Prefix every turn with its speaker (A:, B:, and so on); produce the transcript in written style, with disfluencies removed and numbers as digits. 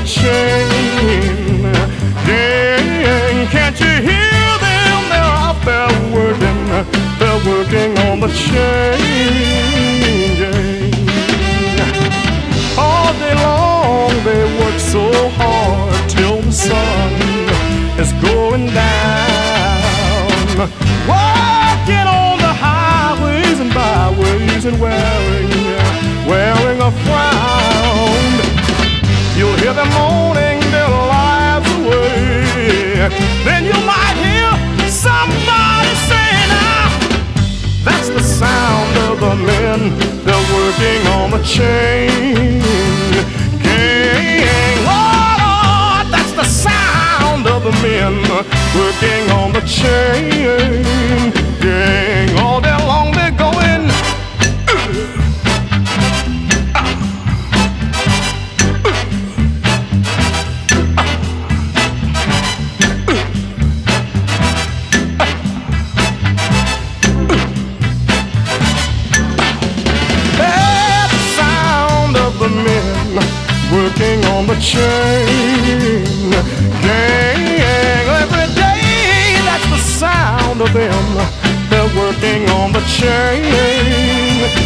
A: chain. Yeah, can't you hear them? They're out there working. They're working on the chain. Yeah. All day long they work so hard till the sun is going down. Walking on the highways and byways and wearing a frown. You'll hear them moaning their lives away. Then you might hear somebody saying, ah, that's the sound of the men. They're working on the chain gang. Oh Lord, that's the sound of the men working on the chain gang. All day long they're going. Working on the chain gang. Every day that's the sound of them. They're working on the chain.